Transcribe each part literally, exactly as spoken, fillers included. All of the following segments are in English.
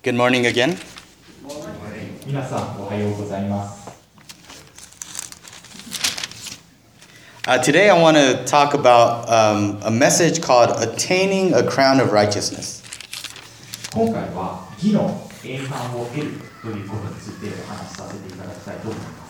Good morning again. 皆さんおはようございます。 Uh, today I want to talk about um, a message called Attaining a Crown of Righteousness. 今回は義の栄冠を得るということについてお話しさせていただきたいと思います。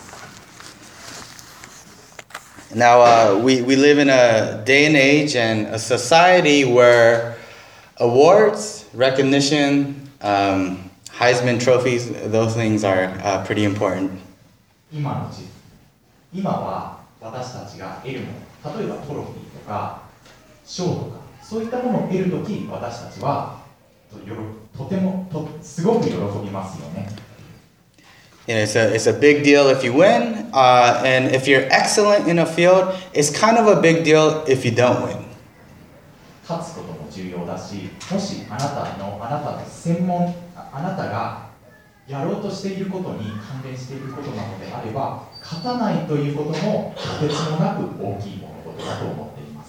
Now, uh, we, we live in a day and age and a society where awards, recognition, um, Heisman trophies, those things are uh, pretty important. 今の時今は私たちが得るもの、例えばトロフィーとか賞とかそういったものを得るとき、私たちは と, よろとてもとすごく喜びますよね。 You know, it's a it's a big deal if you win, uh, and if you're excellent in a field, it's kind of a big deal if you don't win. 勝つことも重要だし、もしあなたのあなたの専門ああなたがやろうとしていることに関連していることなのであれば、勝たないということもとてつもなく大きい物事だと思っています。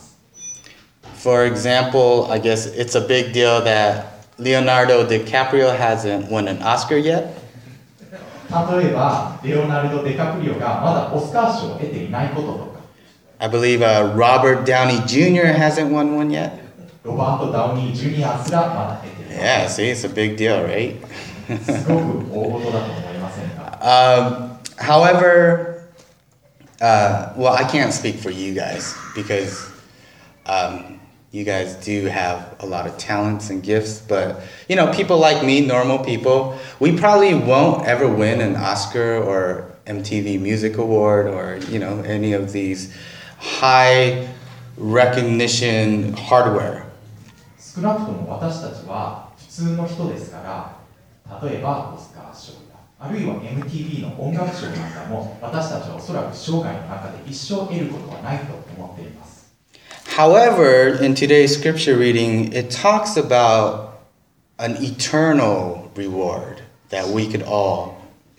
For example, I guess it's a big deal that Leonardo DiCaprio hasn't won an Oscar yet. 例えば、レオナルド・デカプリオがまだオスカー賞を得ていないこととか、 I believe uh, Robert Downey Junior hasn't won one yet. ロバート・ダウニー・ジュニアすらまだ得ていない。 Yeah, see, it's a big deal, right? すごく大事だと思いませんか？ um, however, uh, well, I can't speak for you guys because um, you guys do have a lot of talents and gifts. But, you know, people like me, normal people, we probably won't ever win an Oscar or M T V Music Award or, you know, any of these high recognition hardware. 少なくとも私たちは普通の人ですから、例えばオスカー賞やあるいは エムティービー の音楽賞なんかも私たちはおそらく生涯の中で一生得ることはないと思っています。 However, in today's scripture reading, it talks about an eternal reward that we could all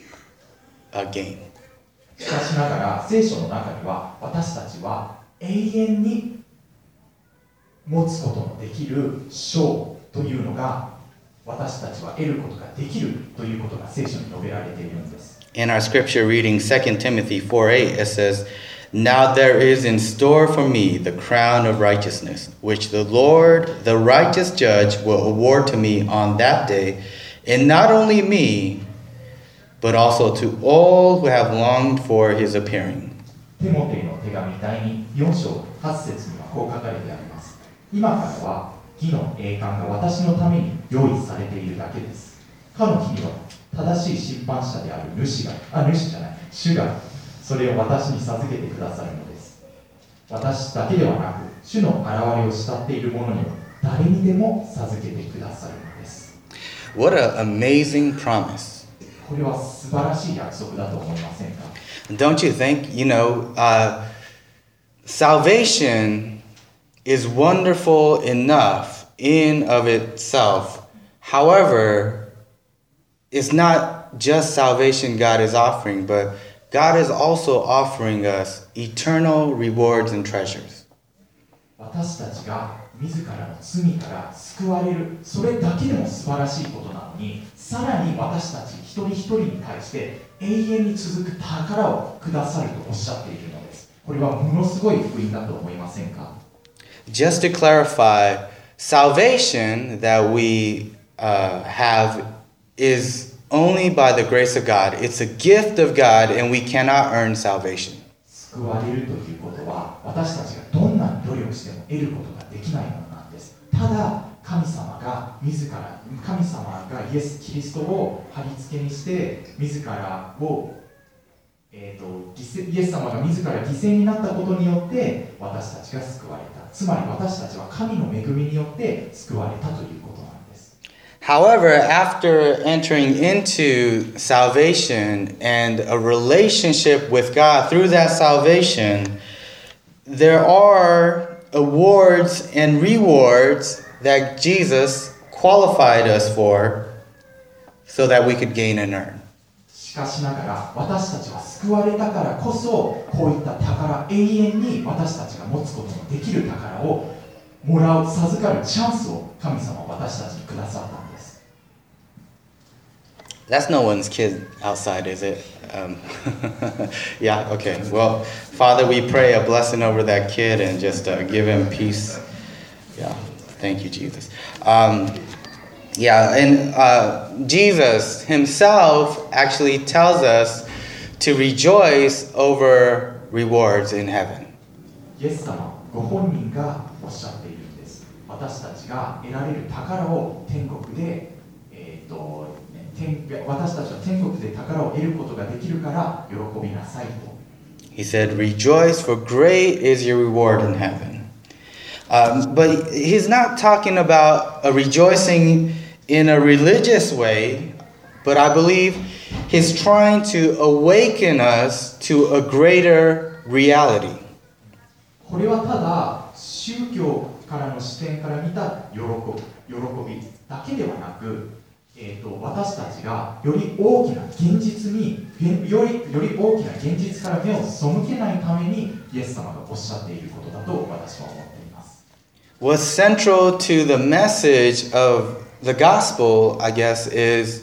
uh, gain. しかしながら聖書の中には私たちは永遠に持つことのできる賞というのが私たちは得ることができるということが聖書に述べられているんです。 In our scripture reading, Second Timothy four eight, it says, Now there is in store for me the crown of righteousness, which the Lord, the righteous judge, will award to me on that day, and not only me, but also to all who have longed for his appearing. テモテの手紙だいによん章はち節にはこう書かれてあります。今からは義の栄冠が私のために用意されているだけです。かの日には正しい審判者である主が、あ、主じゃない、主がそれを私に授けてくださるのです。私だけではなく、主の現れを慕っている者には誰にでも授けてくださるのです。 What an amazing promise. これは素晴らしい約束だと思いませんか？ Don't you think, you know, uh, salvation is wonderful enough in of itself. However, it's not just salvation God is offering, but God is also offering us eternal rewards and treasures. 私たちが自らの罪から救われる、それだけでも素晴らしいことなのに、さらに私たち一人一人に対して永遠に続く宝をくださるとおっしゃっているのです。これはものすごい福音だと思いませんか？ Just to clarify, salvation that we uh, have is only by the grace of God. It's a gift of God, and we cannot earn salvation. 救われるということは私たちがどんなに努力しても得ることができないものなんです。ただ神様が自ら神様がイエス・キリストを貼り付けにして自らを、えー、と犠牲イエス様が自ら犠牲になったことによって私たちが救われた。つまり私たちは神の恵みによって救われたということなんです。 However, after entering into salvation and a relationship with God through that salvation, there are awards and rewards that Jesus qualified us for so that we could gain and earn. しかしながら私たちは救われたからこそこういった宝、永遠に私たちが持つことのできる宝をもらう、授かるチャンスを神様は私たちにくださったんです。 That's no one's kid outside, is it? Um, yeah, okay. Well, Father, we pray a blessing over that kid and just uh, give him peace. Yeah, thank you, Jesus. Um, yeah, and uh, Jesus himself actually tells us to rejoice over rewards in heaven. イエス様ご本人がおっしゃっているんです。私たちが得られる宝を天国で、えーと天私たちは天国で宝を得ることができるから喜びなさいと。 He said, "Rejoice, for great is your reward in heaven." Um, but he's not talking about a rejoicing in a religious way, but I believe he's trying to awaken us to a greater reality. これはただ宗教からの視点から見た喜び、喜びだけではなく、えーと、私たちがより大きな現実により、より大きな現実から目を背けないためにイエス様がおっしゃっていることだと私は思っています。 What's central to the message of the gospel, I guess, is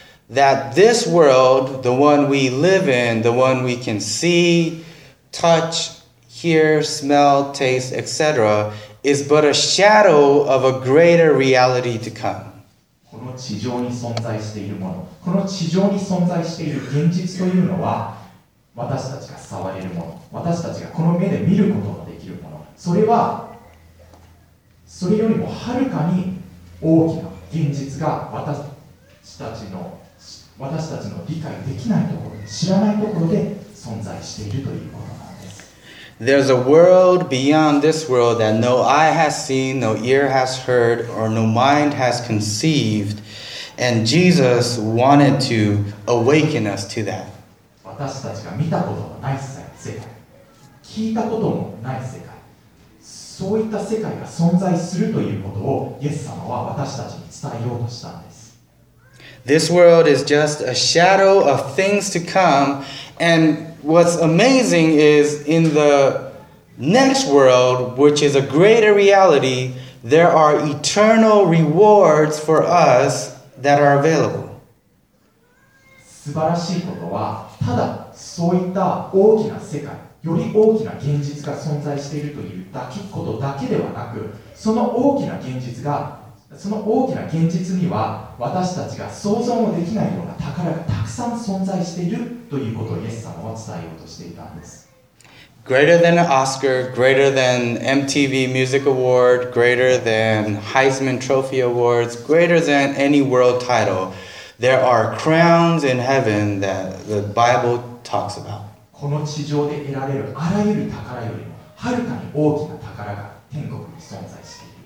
that this world, the one we live in, the one we can see, touch, hear, smell, taste, et cetera, is but a shadow of a greater reality to come. この地上に存在しているもの、この地上に存在している現実というのは、私たちが触れるもの、私たちがこの目で見ることができるもの、それは、それよりもはるかに大きな現実が私たちの、私たちの理解できないところで、知らないところで存在しているということなんです。 There's a world beyond this world that no eye has seen, no ear has heard, or no mind has conceived. And Jesus wanted to awaken us to that. 私たちが見たことのない世界、聞いたこともない世界、そういった世界が存在するということをイエス様は私たちに伝えようとしたんです。 This world is just a shadow of things to come, and what's amazing is in the next world, which is a greater reality, there are eternal rewards for us that are available. 素晴らしいことは、ただそういった大きな世界、より大きな現実が存在しているというだけことだけではなく、その大きな現実がその大きな現実には私たちが想像もできないような宝がたくさん存在しているということをイエス様は伝えようとしていたんです。 Greater than an Oscar, greater than M T V Music Award, greater than Heisman Trophy Awards, greater than any world title, there are crowns in heaven that the Bible talks about. この地上で得られるあらゆる宝よりもはるかに大きな宝が天国に存在している。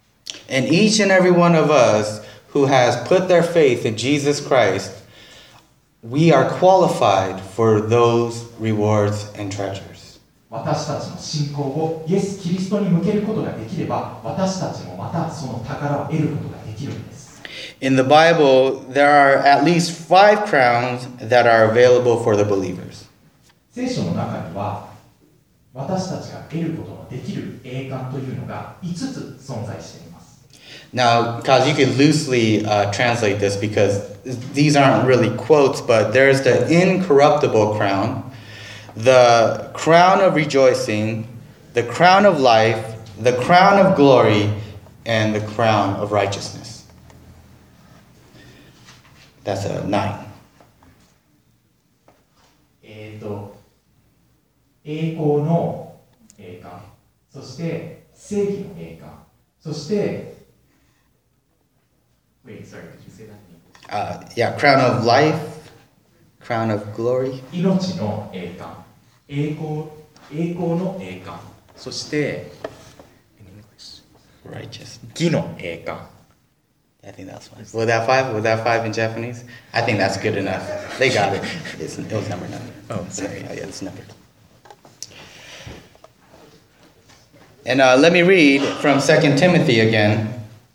And each and every one of us who has put their faith in Jesus Christ, we are qualified for those rewards and treasures. 私たちの信仰をイエス・キリストに向けることができれば、私たちもまたその宝を得ることができるんです。 In the Bible, there are at least five crowns that are available for the believers. 聖書の中には、私たちが得ることのできる栄冠というのがいつつ存在しています。 Now, Kaz, you could loosely uh, translate this because these aren't really quotes, but there's the incorruptible crown, the crown of rejoicing, the crown of life, the crown of glory, and the crown of righteousness. That's a nine. えっと、栄光の栄冠、そして正義の栄冠、そして Wait, sorry, could you say that in English? Uh, yeah, crown of life, crown of glory. 命の栄冠、栄光、栄光の栄冠、そして in English, Righteous. 義の栄冠。 I think that's fine. Was that five? Was that five in Japanese? I think that's good enough. They got it. It's, it was number nine. Oh, sorry. Yeah, it's numbered. And uh, let me read from Second Timothy again.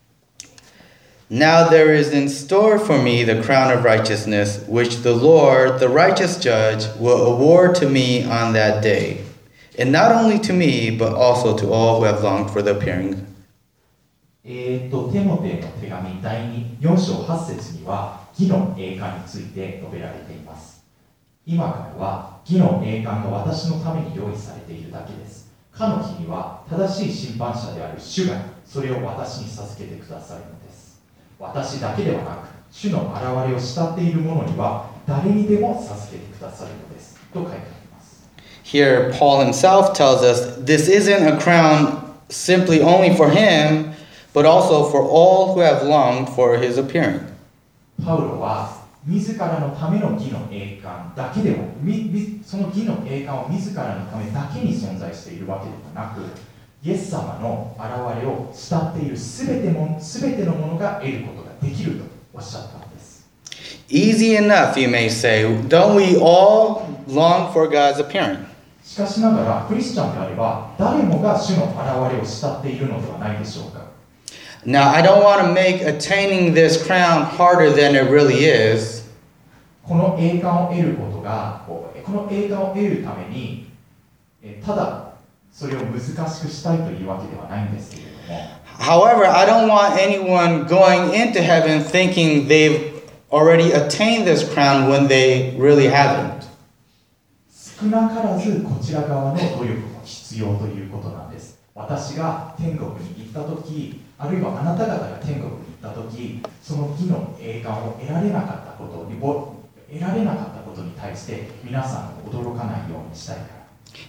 Now there is in store for me the crown of righteousness, which the Lord, the righteous judge, will award to me on that day. And not only to me, but also to all who have longed for the appearing えー、とテモテの手紙だいによん章はち節には義の栄冠について述べられています。今からは義の栄冠が私のために用意されているだけです。かの日には正しい審判者である主がそれを私に授けてくださるのです。私だけではなく主の現れを慕っている者には誰にでも授けてくださるのですと書いてあります。 Here, Paul himself tells us this isn't a crown simply only for him, but also for all who have longed for his appearing. パウロは自らのための義の栄冠だけでは、その義の栄冠を自らのためだけに存在しているわけではなく、イエス様の現れを慕っているすべても、すべてのものが得ることができるとおっしゃったのです。 Easy enough, you may say. Don't we all long for God's appearing? しかしながら、クリスチャンであれば、誰もが主の現れを慕っているのではないでしょうか。 Now, I don't want to make attaining this crown harder than it really is. この栄冠を得ることが、この栄冠を得るために、ただそれを難しくしたいというわけではないんですけれども。 However, I don't want anyone going into heaven thinking they've already attained this crown when they really haven't. 少なからずこちら側の努力も必要ということなんです。私が天国に行ったとき、あるいはあなた方が天国に行ったとき、その義の栄冠を得られなかったことに、得られなかったことに対して皆さんが驚かないようにしたいから。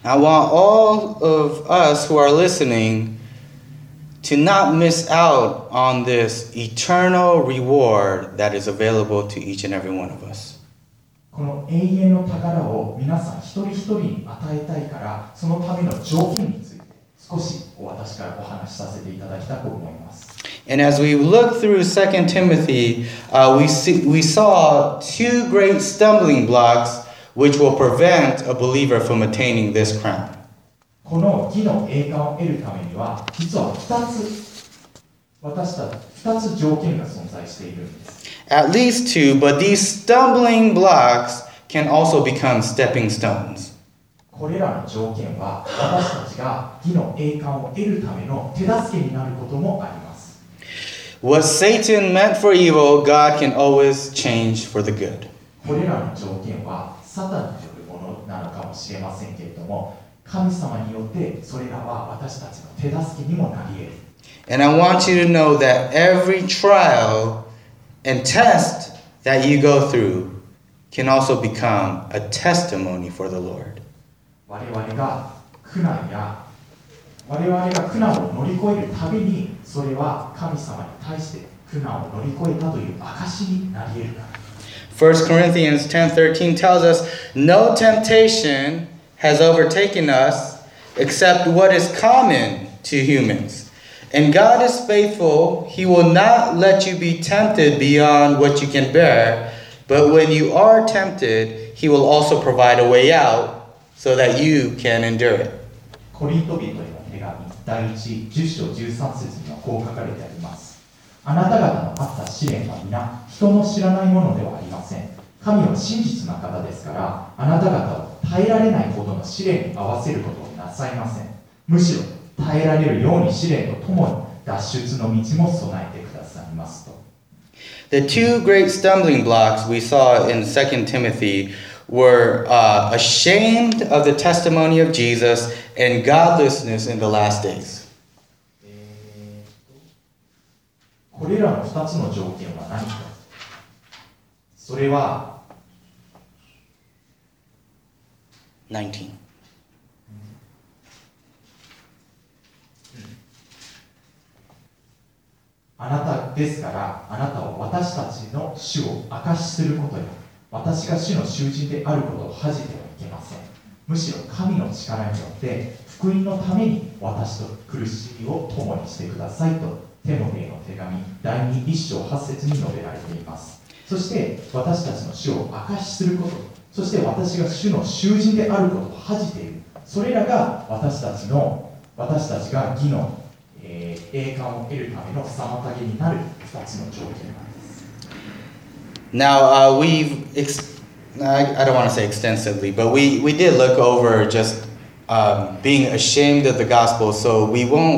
I want all of us who are listening to not miss out on this eternal reward that is available to each and every one of us. この永遠の宝を皆さん一人一人に与えたいから、そのための条件について少し私からお話しさせていただきたく思います。 And as we look through Second Timothy, uh, we see, we saw two great stumbling blocks which will prevent a believer from attaining this crown. この義の栄冠を得るためには、実はふたつ、私たちふたつ条件が存在しているんです。 At least two, but these stumbling blocks can also become stepping stones. これらの条件は、私たちが義の栄冠を得るための手助けになることもあります。 What Satan meant for evil, God can always change for the good. これらの条件は、サタンによるものなのかもしれませんけれども、神様によってそれらは私たちの手助けにもなり得る。 And I want you to know that every trial and test that you go through can also become a testimony for the Lord. 我々が苦難や我々が苦難を乗り越えるたびに、それは神様に対して苦難を乗り越えたという証になり得るから。 First Corinthians ten thirteen tells us, no temptation has overtaken us except what is common to humans. And God is faithful. He will not let you be tempted beyond what you can bear. But when you are tempted, He will also provide a way out so that you can endure it. コリント人への手紙だいいち、じゅっ章じゅうさん節にはこう書かれてあります。あなた方のあった試練は皆人の知らないものではありません。神は真実な方ですから、あなた方を耐えられないほどの試練に合わせることをなさいません。むしろ耐えられるように試練とともに脱出の道も備えてくださいますと。 The two great stumbling blocks we saw in Second Timothy were uh, ashamed of the testimony of Jesus and godlessness in the last days. これらのふたつの条件は何か。それは nineteen. あなたですから、あなたは私たちの主を証しすることや、私が主の囚人であることを恥じてはいけません。むしろ神の力によって福音のために私と苦しみを共にしてくださいと、テモテへの手紙だいにいっ章はち節に述べられています。そして私たちの主を証しすること、そして私が主の囚人であることを恥じている、それらが私たちの私たちが義の、えー、栄冠を得るための妨げになるふたつの条件なんです。 Now, uh, we've, ex- I, I don't want to say extensively, but we, we did look over just um, being ashamed of the gospel, so we won't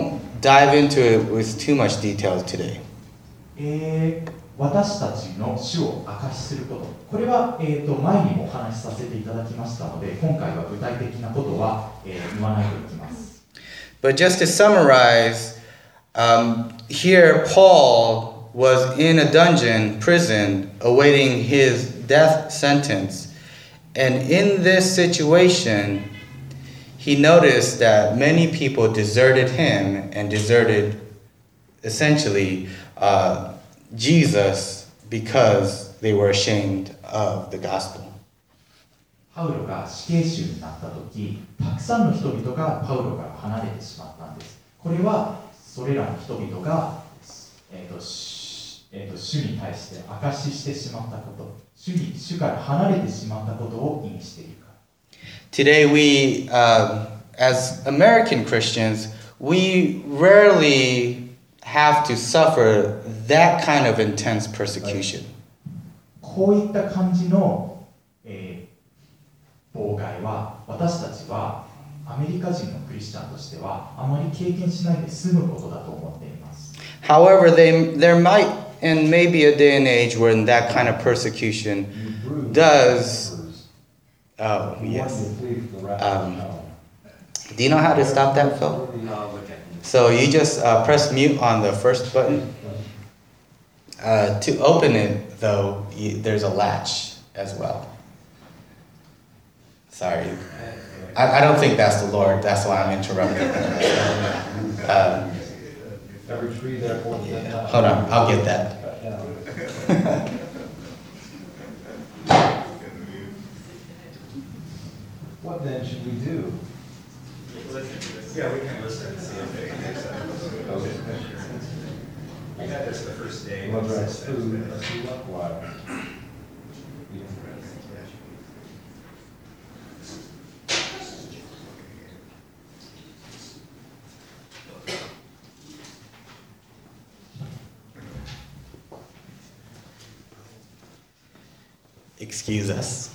dive into it with too much detail today. えー私たちの主を証しすること、これは、えー、と前にもお話しさせていただきましたので、今回は具体的なことは、えー、言わないといきます。 But just to summarize, um, here Paul was in a dungeon, prison, awaiting his death sentence. And in this situation, he noticed that many people deserted him and deserted, essentially, uh, Jesus because they were ashamed of the gospel. パウロが死刑囚になったとき、たくさんの人々がパウロから離れてしまったんです。これはそれらの人々が、えーとえーと、主に対して証ししてしまったこと、主に主から離れてしまったことを意味しているから。 Today we, uh, as American Christians, we rarely have to suffer that kind of intense persecution. こういった感じの、えー、妨害は私たちはアメリカ人のクリスチャンとしてはあまり経験しないで済むことだと思っています。 However, they, there might and maybe a day and age when that kind of persecution does. Oh yes. Um, do you know how to stop that, Phil? So you just uh, press mute on the first button. Uh, to open it, though, you, there's a latch as well. Sorry. I, I don't think that's the Lord. That's why I'm interrupting. um, Every tree therefore. Yeah. Hold on. I'll get that. What then should we do? Yeah, we can listen and see if they can do something. We had this the first day. Whether it's food, let's see what water. Excuse us.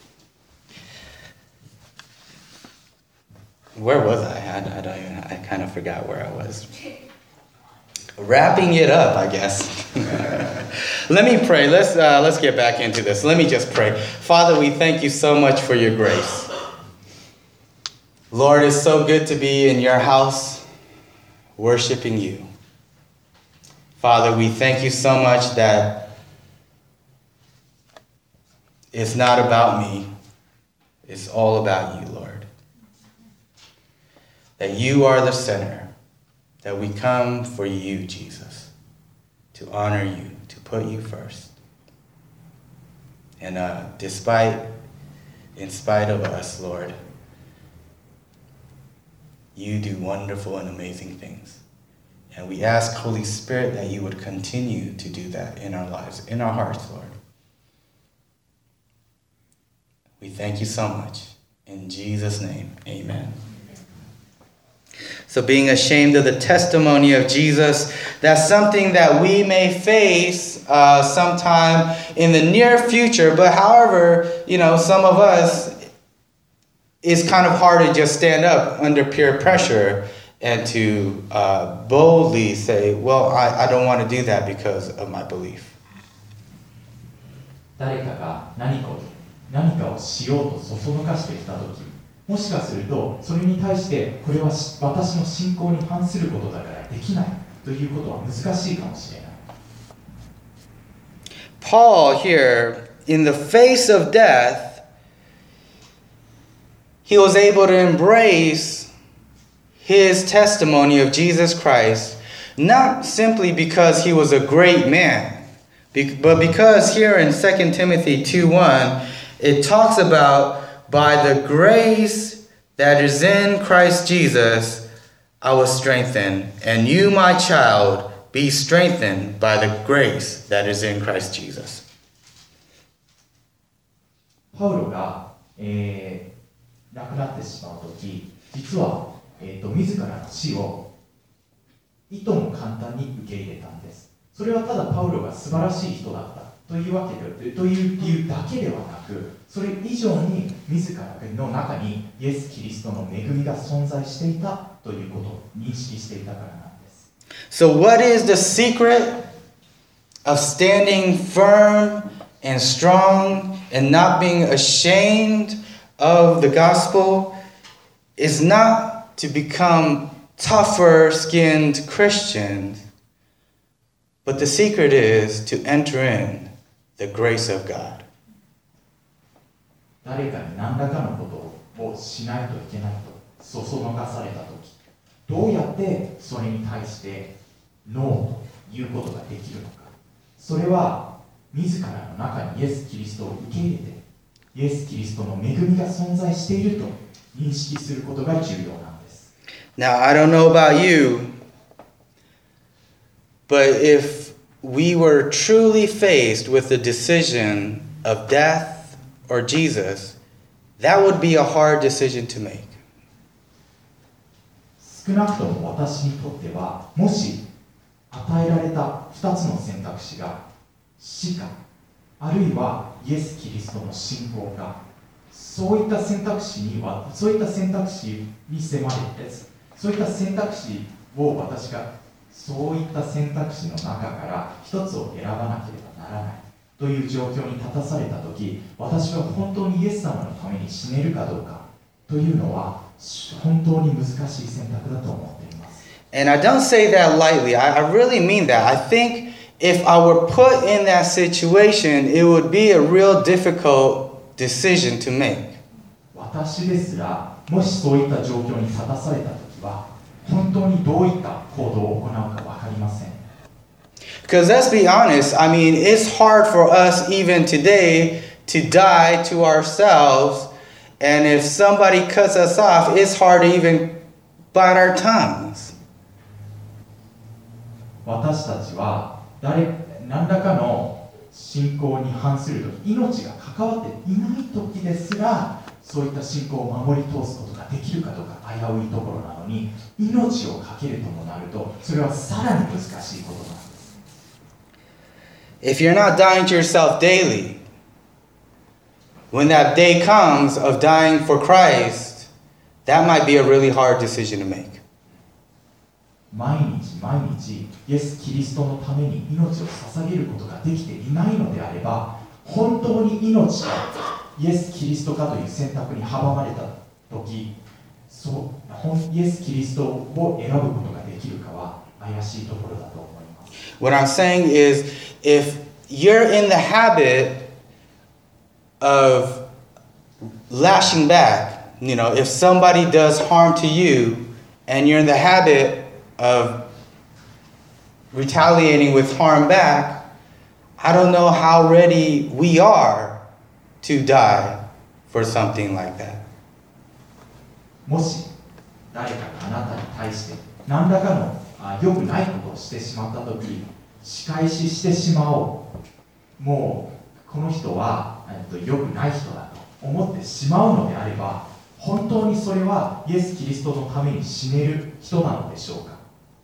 Where was I? I, I don't even, I kind of forgot where I was. Wrapping it up, I guess. Let me pray. Let's uh, let's get back into this. Let me just pray. Father, we thank you so much for your grace. Lord, it's so good to be in your house, worshiping you. Father, we thank you so much that it's not about me. It's all about you, Lord. That you are the center. That we come for you, Jesus. To honor you. To put you first. And uh, despite, in spite of us, Lord, you do wonderful and amazing things. And we ask, Holy Spirit, that you would continue to do that in our lives, in our hearts, Lord. We thank you so much. In Jesus' name, amen. So being ashamed of the testimony of Jesus, that's something that we may face uh, sometime in the near future. But however, you know, some of us, it's kind of hard to just stand up under peer pressure and to uh, boldly say, well, I, I don't want to do that because of my belief. 誰かが何かを何かをしようとそそのかしてきたとき、もしかするとそれに対してこれは私の信仰に反することだからできないということは難しいかもしれない。 Paul here, in the face of death, he was able to embrace his testimony of Jesus Christ, not simply because he was a great man, but because here in Second Timothy two one, it talks about, by the grace that is in Christ Jesus, I was strengthened. And you, my child, be strengthened by the grace that is in Christ Jesus. パウロが、えー、亡くなってしまうとき、実は、えーと、自らの死をいとも簡単に受け入れたんです。それはただパウロが素晴らしい人だったというわけで、という理由だけではなく、それ以上に自らの中にイエス・キリストの恵みが存在していたということを認識していたからなんです。 So, what is the secret of standing firm and strong and not being ashamed of the gospel? Is not to become tougher skinned Christians, but the secret is to enter in the grace of God. 誰かに何らかのことをしないといけないとそそのかされたとき、どうやってそれに対してノーということができるのか。それは自らの中にイエス・キリストを受け入れて、イエス・キリストの恵みが存在していると認識することが重要なんです。 Now, I don't know about you, but if we were truly faced with the decision of death or Jesus, that would be a hard decision to make. 少なくとも私にとっては、もし与えられたふたつの選択肢が死か、あるいはイエス・キリストの信仰か、そういった選択肢には、そういった選択肢に迫れて、そういった選択肢を私が、そういった選択肢の中から一つを選ばなければならないという状況に立たされたとき、私は本当にイエス様のために死ねるかどうかというのは、本当に難しい選択だと思っています。 And I don't say that lightly. I, I really mean that. I think if I were put in that situation, it would be a real difficult decision to make. 私ですら、もしそういった状況に立たされたときは、本当にどういった行動を行うか分かりません。 Because let's be honest, I mean, it's hard for us even today to die to ourselves. And if somebody cuts us off, it's hard to even bite our tongues. 私たちは誰何らかの信仰に反するとき、命が関わっていないときですら、そういった信仰を守り通すことができるかどうか危ういところなのに、命を懸けるともなると、それはさらに難しいことなんです。 If you're not dying to yourself daily, when that day comes of dying for Christ, that might be a really hard decision to make. 毎日毎日イエス・キリストのために命を捧げることができていないのであれば、本当に命かイエス・キリストかという選択に阻まれたとき、そうイエス・キリストを選ぶことができるかは怪しいところだと思います。 What I'm saying is, if you're in the habit of lashing back, you know, if somebody does harm to you and you're in the habit of retaliating with harm back, I don't know how ready we are to die for something like that. もし誰かがあなたに対して何らかの良くないことをしてしまったとき、仕返ししてしまおう、もうこの人は良くない人だと思ってしまうのであれば、本当にそれはイエス・キリストのために死ねる人なのでしょうか。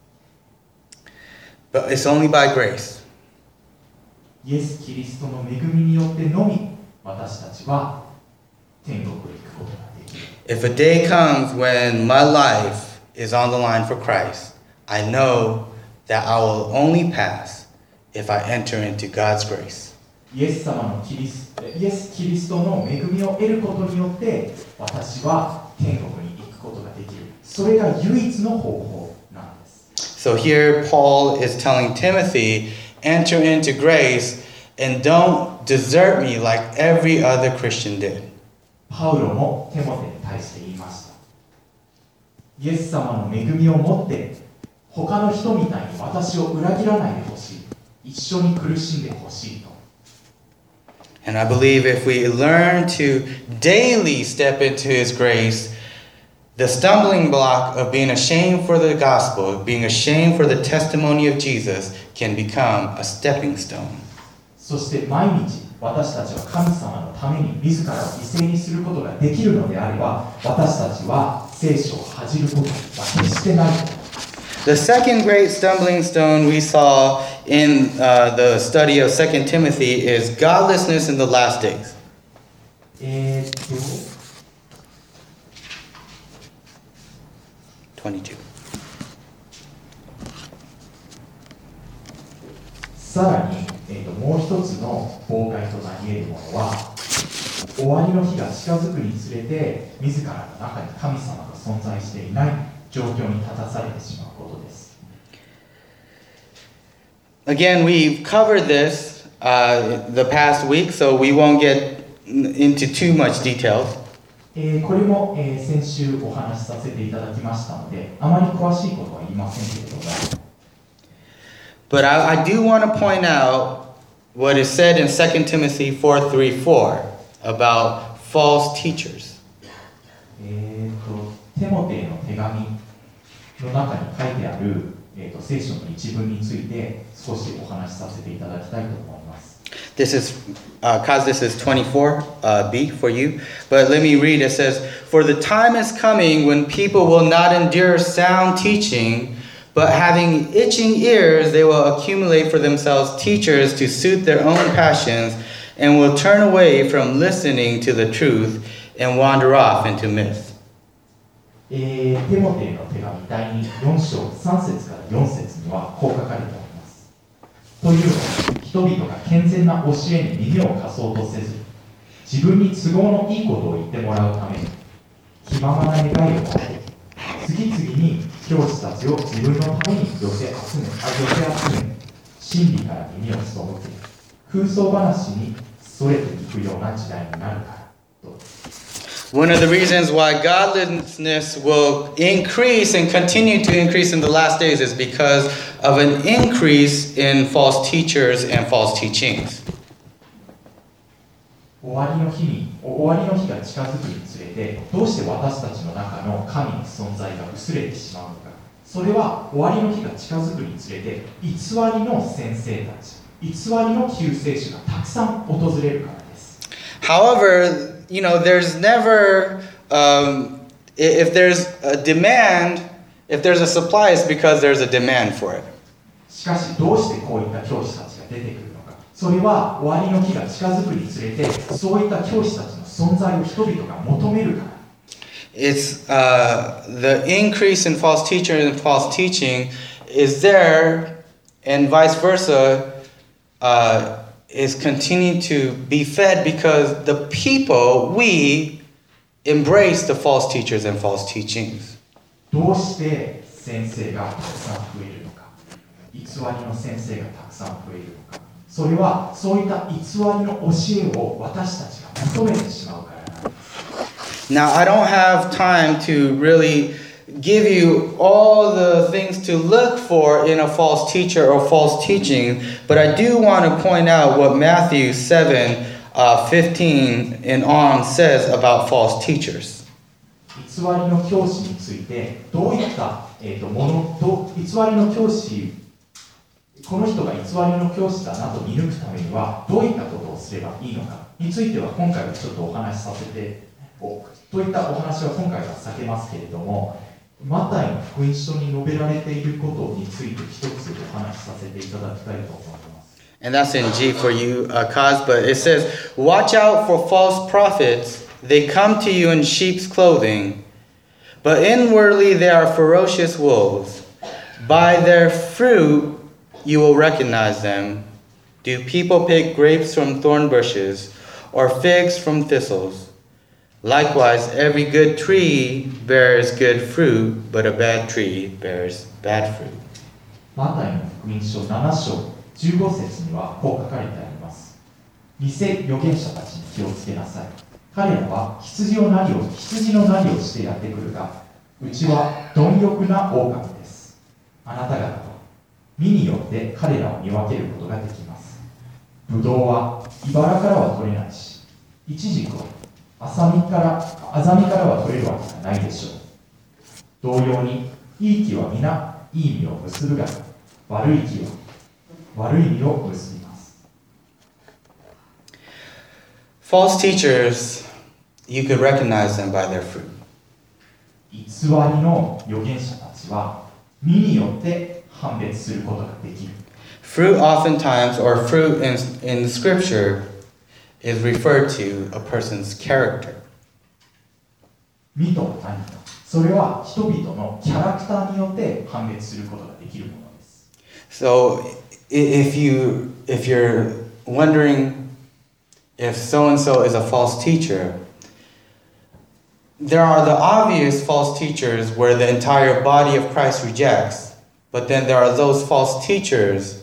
But it's only by grace. イエス・キリストの恵みによってのみ私たちは天国へ行くことができる。 If a day comes when my life is on the line for Christ, I know that I will only pass if I enter into God's grace. イエス様のキリスト、イエス・キリストの恵みを得ることによって私は天国に行くことができる。それが唯一の方法なんです。 So here Paul is telling Timothy, enter into grace and don't desert me like every other Christian did. パウロもテモテに対して言いました。イエス様の恵みを持って他の人みたいに私を裏切らないでほしい。一緒に苦しんでほしいと。 And I believe if we learn to daily step into His grace, the stumbling block of being ashamed for the gospel, being ashamed for the testimony of Jesus, can become a stepping stone. そして毎日私たちは神様のために自らを犠牲にすることができるのであれば、私たちは聖書を恥じることは決してない。 The second great stumbling stone we saw in uh, the study of Second Timothy is godlessness in the last days. えーっと twenty-two. さらに、えー、ともう一つの妨害となり得るものは、終わりの日が近づくにつれて、自らの中に神様が存在していない状況に立たされてしまうことです。 Again, we've covered this uh, the past week, so we won't get into too much details. えー、これも、えー、先週お話しさせていただきましたので、あまり詳しいことは言いませんけれども。 But I, I do want to point out what is said in Second Timothy four three four about false teachers. えーと、テモテへの手紙の中に書いてある、えーと、聖書の一文について少しお話しさせていただきたいと思います。 This is, uh, cause this is twenty-four uh, B for you. But let me read. It says, "For the time is coming when people will not endure sound teaching, but having itching ears, they will accumulate for themselves teachers to suit their own passions, and will turn away from listening to the truth and wander off into myths." えー、テモテへの手紙だいによん章さん節からよん節にはこう書かれております。というのは、人々が健全な教えに耳を貸そうとせず、自分に都合のいいことを言ってもらうために、気ままな願いを持って、次々に教師たちを自分のために寄せ集め、あ寄せ集め、真理から耳を背け、空想話にそれていくような時代になるからと。 One of the reasons why godlessness will increase and continue to increase in the last days is because of an increase in false teachers and false teachings. 終わりの日に、終わりの日が近づくにつれて、どうして私たちの中の神の存在が薄れてしまうのか。それは終わりの日が近づくにつれて、偽りの先生たち、偽りの救世主がたくさん訪れるからです。 However, you know, there's never, um, if there's a demand, if there's a supply, it's because there's a demand for it. しかし、どうしてこういった教師たちが出てくるのか。それは終わりの日が近づくにつれて、そういった教師たちの存在を人々が求めるから。 It's uh, the increase in false teachers and false teaching is there, and vice versa, uh, is continuing to be fed because the people, we, embrace the false teachers and false teachings. どうして先生がたくさん増えるのか、偽りの先生がたくさん増えるのか、それはそういった偽りの教えを私たちが求めてしまうからなんです。 Now, I don't have time to really give you all the things to look for in a false teacher or false teaching, but I do want to point out what Matthew seven, uh, fifteen and on says about false teachers. 偽りの教師についてどういった、えー、とものと偽りの教師、この人が偽りの教師だなと見抜くためにはどういったことをすればいいのかについては今回はちょっとお話しさせておといったお話は今回は避けますけれども、マタイの福音書に述べられていることについて一つお話しさせていただきたいと思います。 And that's in G for you, uh, Kaz, but it says, "Watch out for false prophets. They come to you in sheep's clothing, but inwardly they are ferocious wolves. By their fruit you will recognize them. Do people pick grapes from thorn bushes or figs from thistles? Likewise, every good tree bears good fruit, but a bad tree bears bad fruit." マタイの福音書なな章じゅうご節にはこう書かれてあります。偽預言者たちに気をつけなさい。彼らは羊を何を羊の何をしてやってくるが、うちは貪欲な狼です。あなた方は実によって彼らを見分けることができます。ブドウは茨からは取れないし、イチジクはアザミからアザミからは取れるわけがないでしょう。同様に、いい木は皆いい実を結ぶが、悪い木は悪い実を結びます。 False teachers, you could recognize them by their fruit. 偽りの預言者たちは実によって判別することができる。 Fruit oftentimes, or fruit in, in scripture, is referred to a person's character. 実とは何か。それは人々のキャラクターによって判別することができるものです。 So, if you if you're wondering if so and so is a false teacher, there are the obvious false teachers where the entire body of Christ rejects, but then there are those false teachers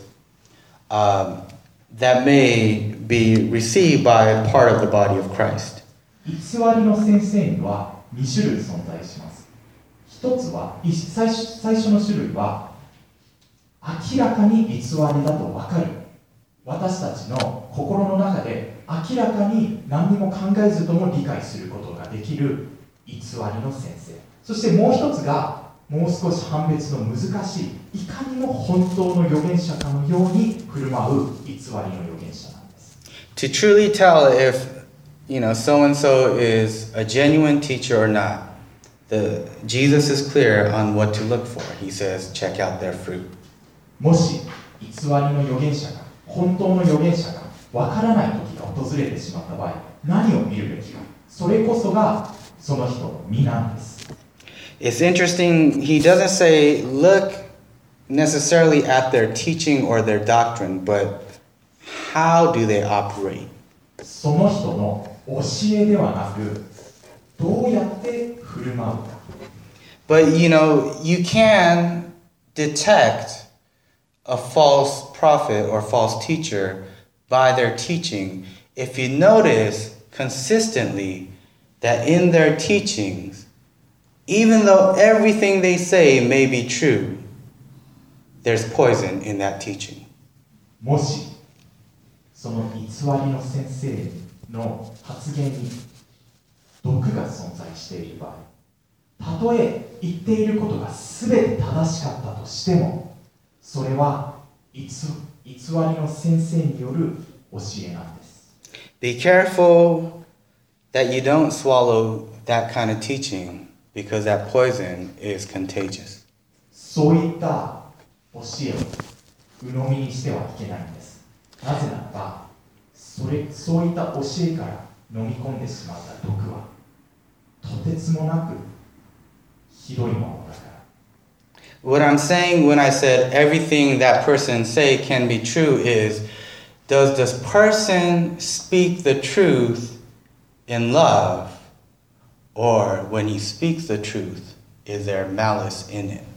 um, that may be received by part of the body of Christ. 偽りの先生にはに種類存在します。一つは、最初、最初の種類は明らかに偽りだと分かる。私たちの心の中で明らかに何にも考えずとも理解することができる偽りの先生。そしてもう一つがもう少し判別の難しい、いかにも本当の預言者かのように振る舞う偽りの預言者なんです。 To truly tell if, you know, so and so is a genuine teacher or not, the Jesus is clear on what to look for. He says, check out their fruit. もし偽りの預言者が本当の預言者がわからない時が訪れてしまった場合、何を見るべきか、それこそがその人の身なんです。 It's interesting, he doesn't say look necessarily at their teaching or their doctrine, but how do they operate? その人の教えではなく、どうやって振る舞うか。 But you know, you can detect a false prophet or false teacher by their teaching if you notice consistently that in their teachings, even though everything they say may be true, there's poison in that teaching. もしその偽りの先生の発言に毒が存在している場合、たとえ言っていることが全て正しかったとしても、それは偽りの先生による教えなんです。 Be careful that you don't swallow that kind of teaching because that poison is contagious. そういった教えを鵜呑みにしてはいけないんです。なぜならば、それ、そういった教えから飲み込んでしまった毒はとてつもなくひどいものだから。 What I'm saying when I said everything that person say can be true is, does this person speak the truth in love, or when he speaks the truth, is there malice in it?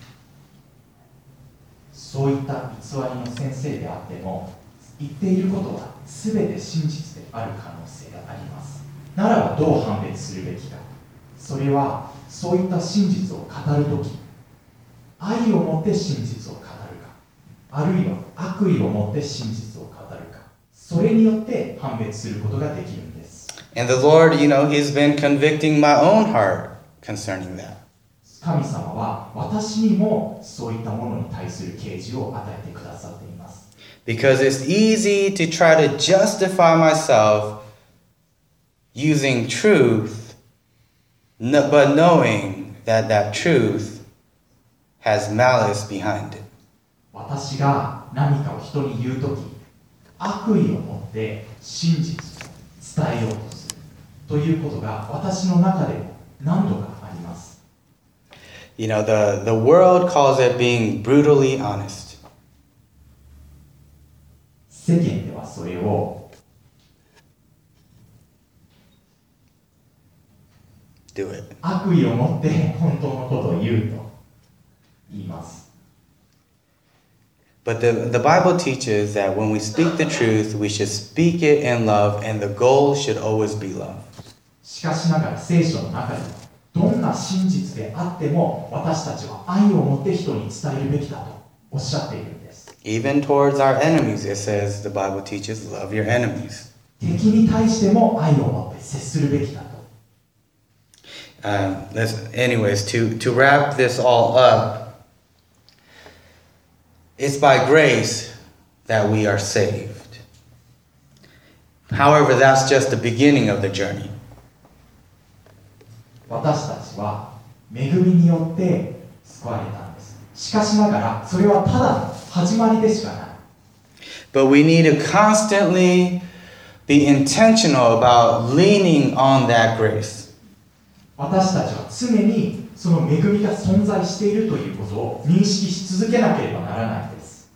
そういった偽りの先生であっても、言っていることは全て真実である可能性があります。ならばどう判別するべきか。それはそういった真実を語るとき、愛を持って真実を語るか、あるいは悪意を持って真実を語るか、それによって判別することができるんです。 And the Lord, you know, He's been convicting my own heart concerning that. 神様は私にもそういったものに対する啓示を与えてくださっています。 Because it's easy to try to justify myself using truth, but knowing that that truth has malice behind it. 私が何かを人に言うとき、悪意を持って真実を伝えようとするということが私の中でも何度かあります。 You know, the, the world calls it being brutally honest. 世間ではそれを Do it. 悪意を持って本当のことを言うと言います。 But the, the Bible teaches that when we speak the truth, we should speak it in love, and the goal should always be love. しかしながら聖書の中ではどんな真実であっても私たちは愛を持って人に伝えるべきだとおっしゃっているんです。 Even towards our enemies, it says, the Bible teaches, love your enemies. 敵に対しても愛を持って接するべきだと。 Um, let's, anyways, to, to wrap this all up, it's by grace that we are saved. However, that's just the beginning of the journey. 私たちは恵みによって救われたんです。しかしながらそれはただの始まりでしかない。 But we need to constantly be intentional about leaning on that grace. 私たちは常にその恵みが存在しているということを認識し続けなければならないんです。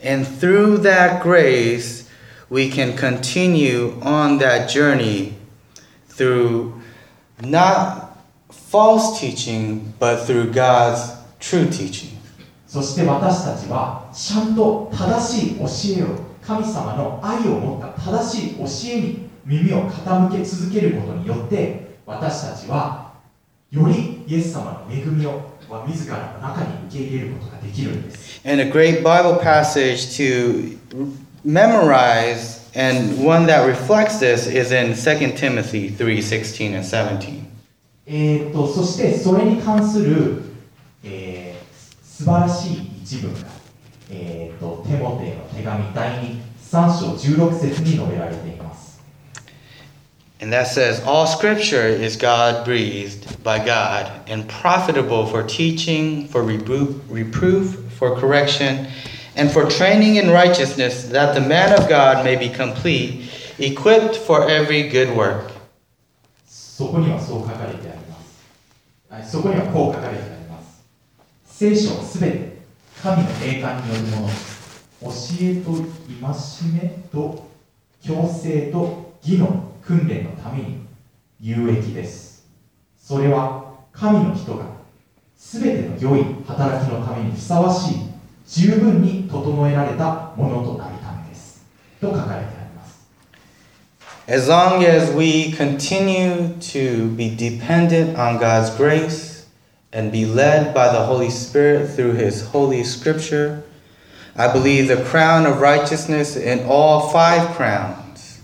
And through that grace, we can continue on that journey through not false teaching, but through God's true teaching. そして私たちはちゃんと正しい教えを、神様の愛を持った正しい教えに耳を傾け続けることによって、私たちはよりイエス様の恵みを自らの中に受け入れることができるんです。 And a great Bible passage to memorize, and one that reflects this, is in Second Timothy three sixteen and seventeen. えーと、そしてそれに関する、えー、素晴らしい一文が、えーと、テモテへの手紙だいにさん章じゅうろく節に述べられています。 And that says, all scripture is God-breathed by God and profitable for teaching, for rebu- reproof, for correction, and for training in righteousness, that the man of God may be complete, equipped for every good work. そこにはそう書かれてあります。そこにはこう書かれてあります。聖書はすべて神の栄冠によるものです。教えと戒めと矯正と義の訓練のために有益です。それは神の人がすべての良い働きのためにふさわしい十分に整えられたものとなるためです。と書かれてあります。 As long as we continue to be dependent on God's grace and be led by the Holy Spirit through His Holy Scripture, I believe the crown of righteousness in all five crowns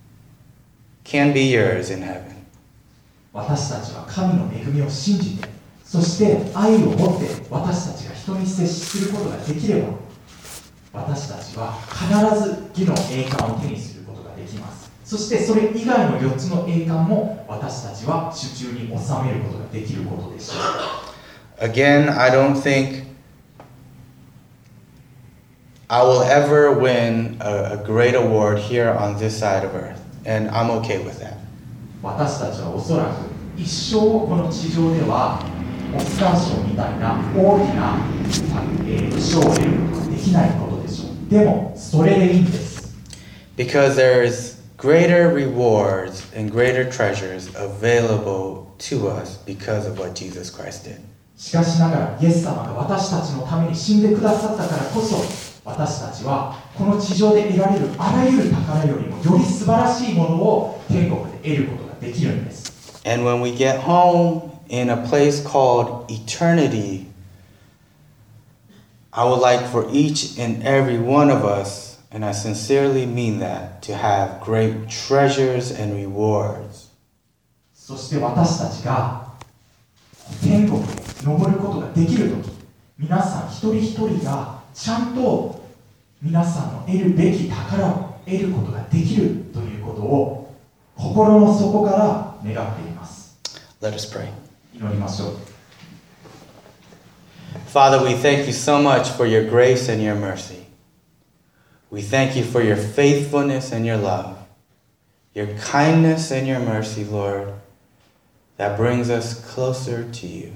can be yours in heaven. 私たちは神の恵みを信じて、そして愛を持って私たちが人に接することができれば、私たちは必ず義の栄冠を手にすることができます。そしてそれ以外のよっつの栄冠も私たちは手中に収めることができることでしょう。 Again, I don't think I will ever win a, a great award here on this side of earth, and I'm okay with that. 私たちはおそらく一生この地上ではオスカー賞みたいな大きな、えー、賞を得ることができないことでしょう。でもそれでいいんです。 Because there is greater rewards and greater treasures available to us because of what Jesus Christ did. しかしながらイエス様が私たちのために死んでくださったからこそ、私たちはこの地上で得られるあらゆる宝よりもより素晴らしいものを天国で得ることができるんです。 And when we get home in a place called eternity, I would like for each and every one of us, and I sincerely mean that, to have great treasures and rewards. そして私たちが天国へ登ることができるとき、皆さん一人一人がちゃんと皆さんの得るべき宝を得ることができるということを心の底から願っています。 Let us pray. 祈りましょう。 Father, we thank you so much for your grace and your mercy. We thank you for your faithfulness and your love, your kindness and your mercy, Lord, that brings us closer to you.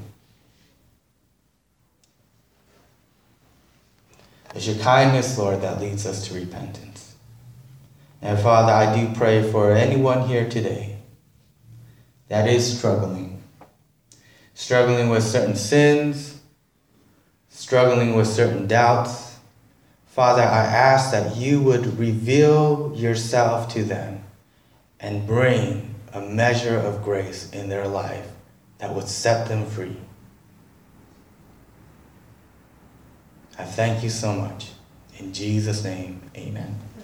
It's your kindness, Lord, that leads us to repentance. And Father, I do pray for anyone here today that is struggling, struggling with certain sins, struggling with certain doubts. Father, I ask that you would reveal yourself to them and bring a measure of grace in their life that would set them free. I thank you so much. In Jesus' name, amen.